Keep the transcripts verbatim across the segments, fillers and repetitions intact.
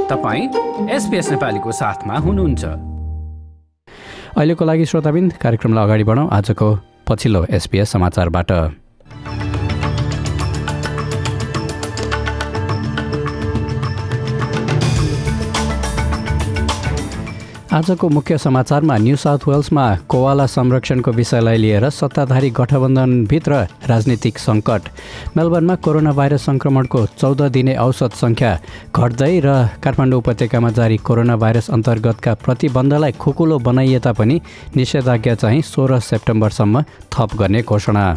तपाईं एसपीएस नेपालीको साथमा हुनुहुन्छ। अहिलेको लागि श्रोताबिन्द कार्यक्रमलाई अगाडि बढाउँ आजको पछिल्लो एसपीएस समाचारबाट। आजको मुख्य समाचारमा न्यू साउथ वेल्समा कोवाला संरक्षणको विषयलाई लिएर सत्ताधारी गठबन्धनभित्र राजनीतिक सङ्कट, मेलबर्नमा कोरोना भाइरस सङ्क्रमणको चौध दिने औसत सङ्ख्या घट्दै र काठमाडौँ उपत्यकामा जारी कोरोना भाइरस अन्तर्गतका प्रतिबन्धलाई खुकुलो बनाइए तापनि निषेधाज्ञा चाहिँ सोह्र सेप्टेम्बरसम्म थप गर्ने घोषणा।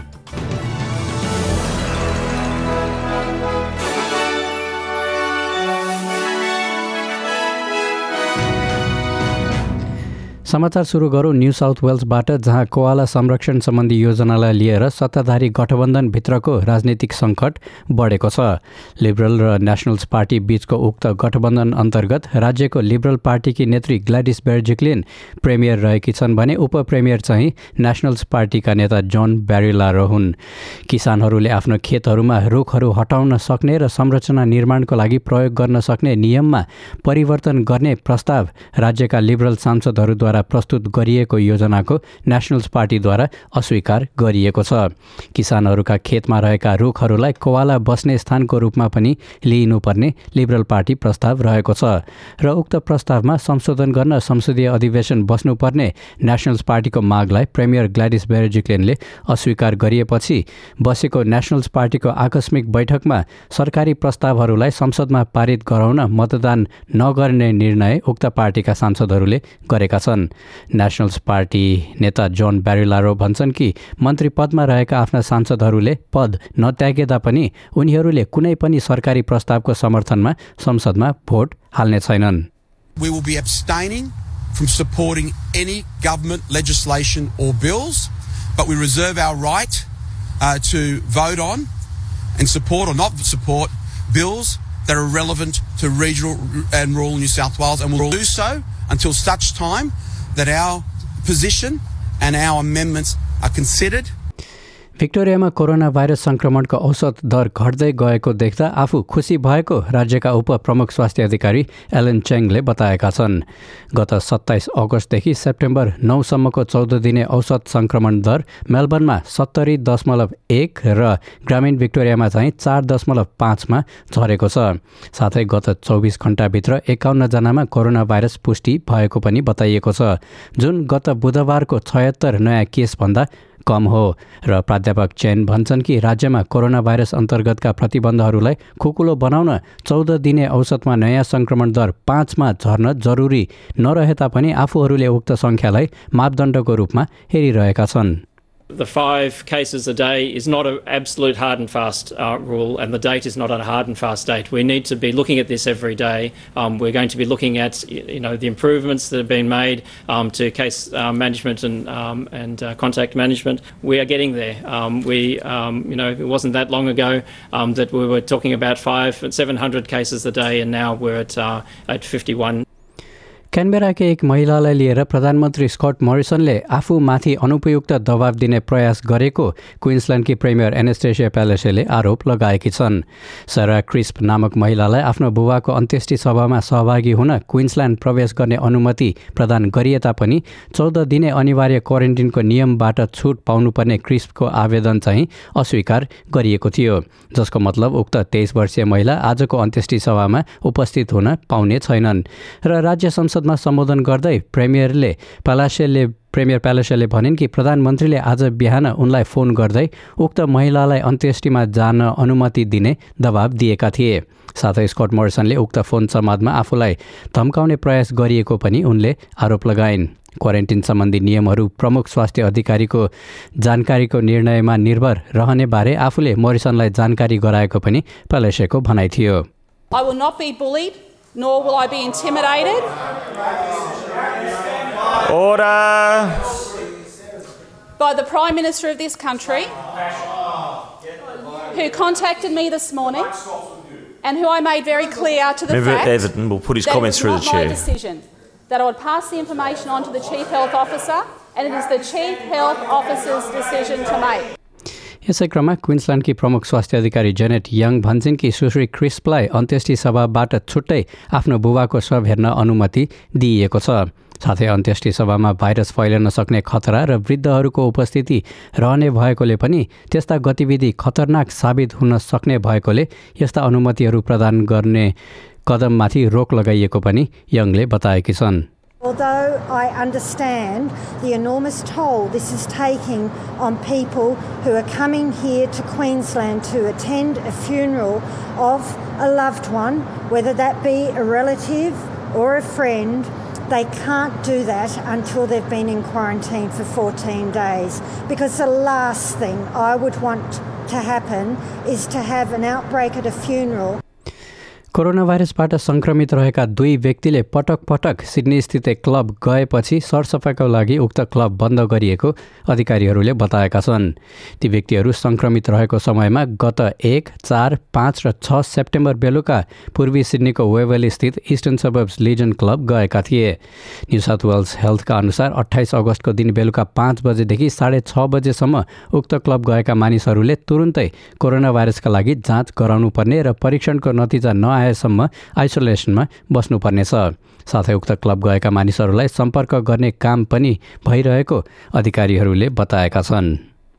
समाचार सुरु गरौँ न्यू साउथ वेल्सबाट, जहाँ कोवाला संरक्षण सम्बन्धी योजनालाई लिएर सत्ताधारी गठबन्धनभित्रको राजनीतिक सङ्कट बढेको छ। लिबरल र नेसनल्स पार्टी बीचको उक्त गठबन्धन अन्तर्गत राज्यको लिबरल पार्टीकी नेत्री ग्ल्याडिस बेर्जिक्लिन प्रेमियर रहेकी छन् भने उपप्रेमियर चाहिँ नेसनल्स पार्टीका नेता जोन ब्यारिलारो हुन्। किसानहरूले आफ्नो खेतहरूमा रुखहरू हटाउन सक्ने र संरचना निर्माणको लागि प्रयोग गर्न सक्ने नियममा परिवर्तन गर्ने प्रस्ताव राज्यका लिबरल सांसदहरूद्वारा प्रस्तुत गरिएको योजनाको नेसनल्स पार्टीद्वारा अस्वीकार गरिएको छ। किसानहरूका खेतमा रहेका रुखहरूलाई कोवाला बस्ने स्थानको रूपमा पनि लिइनुपर्ने लिबरल पार्टी प्रस्ताव रहेको छ र उक्त प्रस्तावमा संशोधन गर्न संसदीय अधिवेशन बस्नुपर्ने नेसनल्स पार्टीको मागलाई प्रेमियर ग्ल्याडिस बेर्जिक्लिनले अस्वीकार गरिएपछि बसेको नेसनल्स पार्टीको आकस्मिक बैठकमा सरकारी प्रस्तावहरूलाई संसदमा पारित गराउन मतदान नगर्ने निर्णय उक्त पार्टीका सांसदहरूले गरेका छन्। नेसनल्स पार्टी नेता जोन ब्यारिलारो भन्छन् कि मन्त्री पदमा रहेका आफ्ना सांसदहरूले पद नत्यागे तापनि उनीहरूले कुनै पनि सरकारी प्रस्तावको समर्थनमा संसदमा भोट हाल्ने छैनन्। We will be abstaining from supporting any government legislation or bills, but we reserve our right uh, to vote on and support or not support bills that are relevant to regional and rural New South Wales, and we'll do so until such time that our position and our amendments are considered. भिक्टोरियामा corona virus सङ्क्रमणको औसत दर घट्दै गएको देख्दा आफू खुसी भएको राज्यका उप प्रमुख स्वास्थ्य अधिकारी एलन चेङले बताएका छन्। गत सत्ताइस अगस्तदेखि सेप्टेम्बर नौसम्मको चौध दिने औसत सङ्क्रमण दर मेलबर्नमा सत्तरी दशमलव एक र ग्रामीण भिक्टोरियामा चाहिँ चार दशमलव पाँचमा झरेको छ। साथै गत चौबिस घण्टाभित्र एकाउन्न जनामा कोरोना भाइरस पुष्टि भएको पनि बताइएको छ, जुन गत बुधबारको छयत्तर नयाँ केसभन्दा कम हो। र प्राध्यापक चेन भन्छन् कि राज्यमा कोरोना भाइरस अन्तर्गतका प्रतिबन्धहरूलाई खुकुलो बनाउन चौध दिने औसतमा नयाँ सङ्क्रमण दर पाँचमा झर्न जरुरी नरहे तापनि आफूहरूले उक्त सङ्ख्यालाई मापदण्डको रूपमा हेरिरहेका छन्। The five cases a day is not an absolute hard and fast uh, rule, and the date is not a hard and fast date. We need to be looking at this every day. Um, we're going to be looking at, you know, the improvements that have been made um, to case uh, management and um, and uh, contact management. We are getting there. Um, we, um, you know, it wasn't that long ago um, that we were talking about five and seven hundred cases a day, and now we're at uh, at fifty-one. क्यानबेराकी एक महिलालाई लिएर प्रधानमन्त्री Scott मोरिसनले आफूमाथि अनुपयुक्त दबाव दिने प्रयास गरेको क्विन्सल्यान्डकी प्रेमियर एनास्टेसिया प्यालेसेले आरोप लगाएकी छन्। सारा क्रिस्प नामक महिलालाई आफ्नो बुबाको अन्त्येष्टि सभामा सहभागी हुन क्विन्सल्यान्ड प्रवेश गर्ने अनुमति प्रदान गरिए तापनि चौध दिने अनिवार्य क्वारेन्टिनको नियमबाट छुट पाउनुपर्ने क्रिस्पको आवेदन चाहिँ अस्वीकार गरिएको थियो, जसको मतलब उक्त तेइस वर्षीय महिला आजको अन्त्येष्टि सभामा उपस्थित हुन पाउने छैनन्। र राज्य संसद मा सम्बोधन गर्दै प्रेमियरले प्यालेसेले प्रेमियर प्यालेसेले भनिन् कि प्रधानमन्त्रीले आज बिहान उनलाई फोन गर्दै उक्त महिलालाई अन्त्येष्टिमा जान अनुमति दिने दबाब दिएका थिए। साथै स्कट मोरिसनले उक्त फोन संवादमा आफूलाई धम्काउने प्रयास गरिएको पनि उनले आरोप लगाइन्। क्वारेन्टिन सम्बन्धी नियमहरू प्रमुख स्वास्थ्य अधिकारीको जानकारीको निर्णयमा निर्भर रहने बारे आफूले मोरिसनलाई जानकारी गराएको पनि प्यालेसेको भनाइ थियो। I will not be bullied, nor will I be intimidated. Order. By the Prime Minister of this country, who contacted me this morning and who I made very clear to the Member fact Everton will put his that comments it through was the not my chair. decision, that I would pass the information on to the Chief Health Officer, and it is the Chief Health Officer's decision to make. यसै क्रममा क्विन्सल्यान्डकी प्रमुख स्वास्थ्य अधिकारी Janet young भन्छन् कि सुश्री क्रिस्पलाई अन्त्येष्टि सभाबाट छुट्टै आफ्नो बुबाको शव हेर्न अनुमति दिइएको छ। साथै अन्त्येष्टि सभामा भाइरस फैलन सक्ने खतरा र वृद्धहरूको उपस्थिति रहने भएकोले पनि त्यस्ता गतिविधि खतरनाक साबित हुन सक्ने भएकोले यस्ता अनुमतिहरू प्रदान गर्ने कदममाथि रोक लगाइएको पनि यङले बताएकी छन्। Although I understand the enormous toll this is taking on people who are coming here to Queensland to attend a funeral of a loved one, whether that be a relative or a friend, they can't do that until they've been in quarantine for fourteen days. Because the last thing I would want to happen is to have an outbreak at a funeral. Corona भाइरसबाट संक्रमित रहेका दुई व्यक्तिले पटक पटक Sydney स्थित एक club गएपछि सरसफाइका लागि उक्त क्लब बन्द गरिएको अधिकारीहरूले बताएका छन्। ती व्यक्तिहरू संक्रमित रहेको समयमा गत एक, चार, पाँच र छ सेप्टेम्बर बेलुका पूर्वी सिडनीको वेवेली स्थित इस्टर्न सबर्ब्स लिजन क्लब गएका थिए। न्यू साउथ वेल्स हेल्थका अनुसार अट्ठाइस अगस्तको दिन बेलुका पाँच बजेदेखि साढे छ बजेसम्म उक्त क्लब गएका मानिसहरूले तुरुन्तै कोरोना भाइरसका लागि जाँच गराउनुपर्ने र परीक्षणको नतिजा नआएसम्म आइसोलेसनमा बस्नुपर्नेछ। साथै उक्त क्लब गएका मानिसहरूलाई सम्पर्क गर्ने काम पनि भइरहेको अधिकारीहरूले बताएका छन्।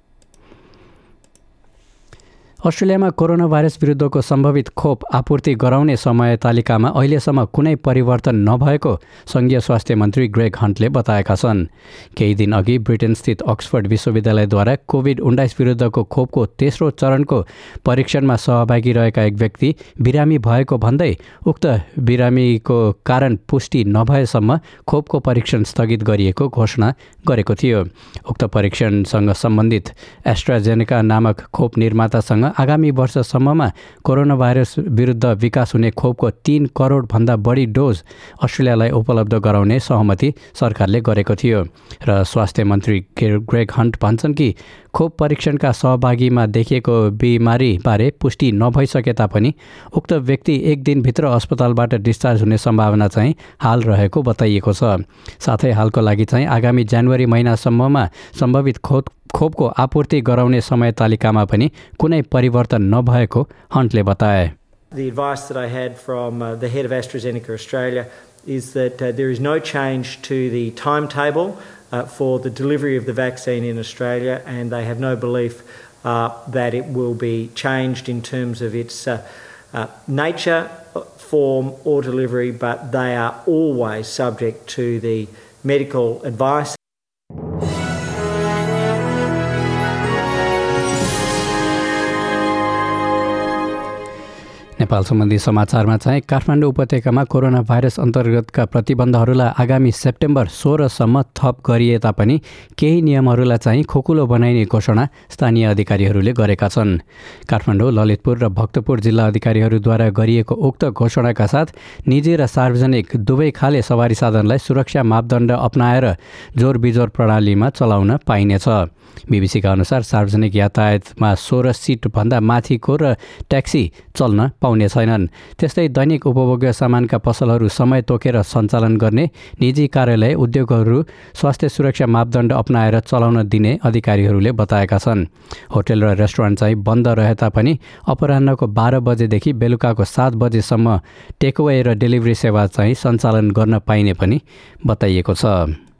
अस्ट्रेलियामा कोरोना भाइरस विरुद्धको सम्भावित खोप आपूर्ति गराउने समय तालिकामा अहिलेसम्म कुनै परिवर्तन नभएको संघीय स्वास्थ्य मन्त्री ग्रेग हन्टले बताएका छन्। केही दिन अघि ब्रिटेनस्थित अक्सफोर्ड विश्वविद्यालयद्वारा कोभिड उन्नाइस विरुद्धको खोपको तेस्रो चरणको परीक्षणमा सहभागी रहेका एक व्यक्ति बिरामी भएको भन्दै उक्त बिरामीको कारण पुष्टि नभएसम्म खोपको परीक्षण स्थगित गरिएको घोषणा गरेको थियो। उक्त परीक्षणसँग सम्बन्धित एस्ट्राजेनेका नामक खोप निर्मातासँग आगामी वर्षसम्ममा कोरोना भाइरस विरुद्ध विकास हुने खोपको तीन करोड भन्दा बढी डोज अस्ट्रेलियालाई उपलब्ध गराउने सहमति सरकारले गरेको थियो र स्वास्थ्य मन्त्री ग्रेग हन्ट भन्छन् कि खोप परीक्षणका सहभागीमा देखिएको बिमारीबारे पुष्टि नभइसके तापनि उक्त व्यक्ति एक दिनभित्र अस्पतालबाट डिस्चार्ज हुने सम्भावना चाहिँ हाल रहेको बताइएको छ। साथै हालको लागि चाहिँ आगामी जनवरी महिनासम्ममा सम्भावित खोप खोपको आपूर्ति गराउने समय तालिकामा पनि कुनै परिवर्तन नभएको हन्टले बताए। The advice that I had from uh, the head of AstraZeneca Australia is that uh, there is no change to the timetable uh, for the delivery of the vaccine in Australia, and they have no belief uh, that it will be changed in terms of its uh, uh, nature, form or delivery, but they are always subject to the medical advice. Nepal सम्बन्धी समाचारमा चाहिँ काठमाडौँ उपत्यकामा corona virus अन्तर्गतका प्रतिबन्धहरूलाई आगामी September सोह्रसम्म थप गरिए तापनि केही नियमहरूलाई चाहिँ खोकुलो बनाइने घोषणा स्थानीय अधिकारीहरूले गरेका छन्। काठमाडौँ, ललितपुर र भक्तपुर जिल्ला अधिकारीहरूद्वारा गरिएको उक्त घोषणाका साथ निजी र सार्वजनिक दुवै खाले सवारी साधनलाई सुरक्षा मापदण्ड अपनाएर जोर बिजोर प्रणालीमा चलाउन पाइनेछ। बीबीसीका अनुसार सार्वजनिक यातायातमा सोह्र सिटभन्दा माथिको र ट्याक्सी चल्न पाउने छैनन्। त्यस्तै दैनिक उपभोग्य सामानका पसलहरू समय तोकेर सञ्चालन गर्ने, निजी कार्यालय, उद्योगहरू स्वास्थ्य सुरक्षा मापदण्ड अपनाएर चलाउन दिने अधिकारीहरूले बताएका छन्। होटल र रेस्टुरेन्ट चाहिँ बन्द रहे तापनि अपराह्नको बाह्र बजेदेखि बेलुकाको सात बजेसम्म टेकअवे र डेलिभरी सेवा चाहिँ सञ्चालन गर्न पाइने पनि बताइएको छ।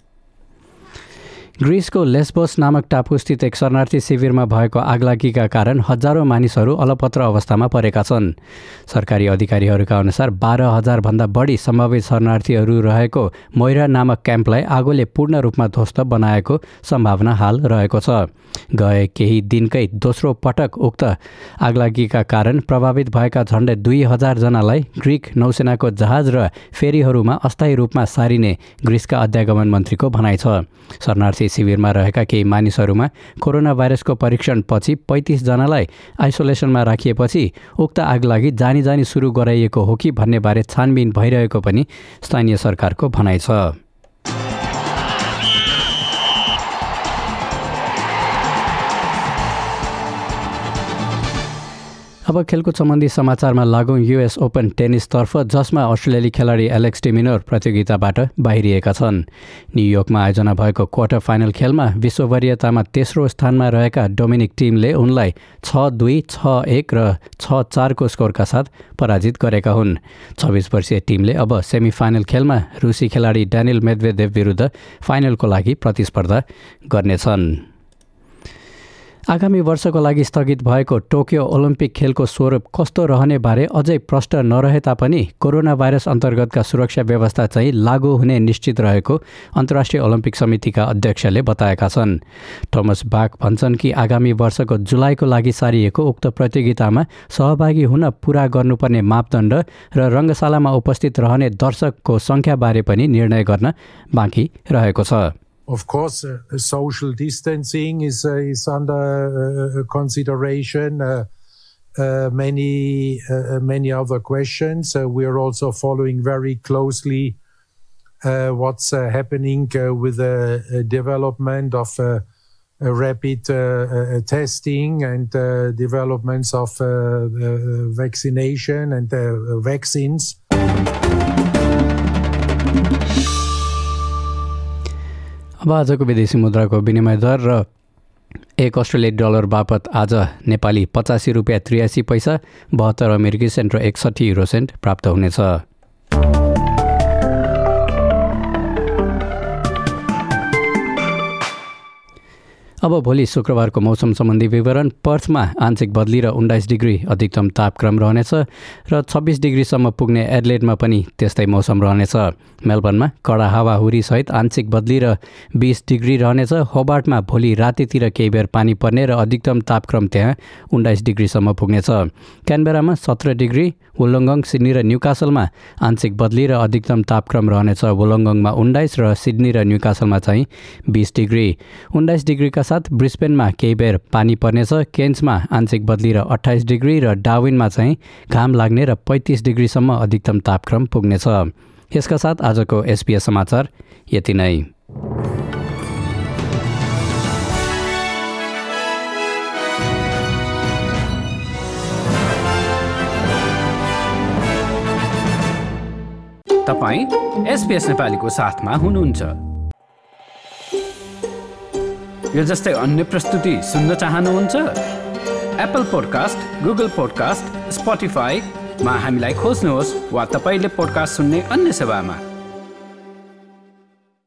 ग्रिसको लेस्बोस नामक टापुस्थित एक शरणार्थी शिविरमा भएको आगलागीका कारण हजारौं मानिसहरू अलपत्र अवस्थामा परेका छन्। सरकारी अधिकारीहरूका अनुसार बाह्र हजारभन्दा बढी सम्भावित शरणार्थीहरू रहेको मोइरा नामक क्याम्पलाई आगोले पूर्ण रूपमा ध्वस्त बनाएको सम्भावना हाल रहेको छ। गए केही दिनकै दोस्रो पटक उक्त आगलागीका कारण प्रभावित भएका झण्डै दुई हजारजनालाई ग्रिक नौसेनाको जहाज र फेरीहरूमा अस्थायी रूपमा सारिने ग्रिसका अध्यागमन मन्त्रीको भनाइ छ। शरणार्थी शिविरमा रहेका केही मानिसहरूमा कोरोना भाइरसको परीक्षण पछि पैँतिस जनालाई आइसोलेसनमा राखिएपछि उक्त आगलागी जानी जानी सुरु गराइएको हो कि भन्ने बारे छानबिन भइरहेको पनि स्थानीय सरकारको भनाइ छ। अब खेलकुद सम्बन्धी समाचारमा लागौँ। युएस ओपन टेनिसतर्फ, जसमा अस्ट्रेलियाली खेलाडी एलेक्स डी मिनर प्रतियोगिताबाट बाहिरिएका छन्। न्युयोर्कमा आयोजना भएको क्वार्टर फाइनल खेलमा विश्व वरियतामा तेस्रो स्थानमा रहेका डोमिनिक टिमले उनलाई छ दुई, छ एक र छ चारको स्कोरका साथ पराजित गरेका हुन्। छब्बिस वर्षीय टिमले अब सेमी फाइनल खेलमा रुसी खेलाडी ड्यानियल मेदवेदेव विरुद्ध फाइनलको लागि प्रतिस्पर्धा गर्नेछन्। आगामी वर्षको लागि स्थगित भएको टोकियो ओलम्पिक खेलको स्वरूप कस्तो रहने बारे अझै प्रष्ट नरहे तापनि कोरोना भाइरस अन्तर्गतका सुरक्षा व्यवस्था चाहिँ लागू हुने निश्चित रहेको अन्तर्राष्ट्रिय ओलम्पिक समितिका अध्यक्षले बताएका छन्। थोमस बाक भन्छन् कि आगामी वर्षको जुलाईको लागि सारिएको उक्त प्रतियोगितामा सहभागी हुन पुरा गर्नुपर्ने मापदण्ड र रङ्गशालामा उपस्थित रहने दर्शकको सङ्ख्याबारे पनि निर्णय गर्न बाँकी रहेको छ। Of course, uh, social distancing is uh, is under uh, consideration. Uh, uh, many uh, many other questions. Uh, we are also following very closely uh, what's uh, happening uh, with the uh, development of uh, uh, rapid uh, uh, testing and uh, developments of uh, uh, vaccination and uh, vaccines. अब आजको विदेशी मुद्राको विनिमय दर र एक अस्ट्रेलियाली dollar बापत आज नेपाली पचासी रुपियाँ त्रियासी पैसा, बहत्तर अमेरिकी सेन्ट र एकसठी युरो सेन्ट प्राप्त हुनेछ। अब भोलि शुक्रबारको मौसम सम्बन्धी विवरण। पर्थमा आंशिक बदली र उन्नाइस डिग्री अधिकतम तापक्रम रहनेछ र छब्बिस डिग्रीसम्म पुग्ने एडलेडमा पनि त्यस्तै मौसम रहनेछ। मेलबर्नमा कडा हावाहुरी सहित आंशिक बदली र बीस डिग्री रहनेछ। होबार्टमा भोलि रातितिर केही बेर पानी पर्ने र अधिकतम तापक्रम त्यहाँ उन्नाइस डिग्रीसम्म पुग्नेछ। क्यानबेरामा सत्र डिग्री, वुलङ्गङ, सिडनी र न्युकासलमा आंशिक बदली र अधिकतम तापक्रम रहनेछ। वुलङ्गङमा उन्नाइस र सिडनी र न्युकासलमा चाहिँ बीस डिग्री। उन्नाइस डिग्रीका साथ ब्रिस्बेनमा केही बेर पानी पर्नेछ। केन्समा आंशिक बदली र अट्ठाइस डिग्री र डार्विनमा चाहिँ घाम लाग्ने र पैँतिस डिग्रीसम्म अधिकतम तापक्रम पुग्नेछ। यसका साथ आजको एसपीएस समाचार यति नै। तपाईं एसपीएस नेपालीको साथमा हुनुहुन्छ। यो जस्तै अन्य प्रस्तुति सुन्न चाहनुहुन्छ? एप्पल पोडकास्ट, गुगल पोडकास्ट, स्पोटिफाईमा हामीलाई खोज्नुहोस् वा तपाईले पोडकास्ट सुन्ने अन्य सेवामा।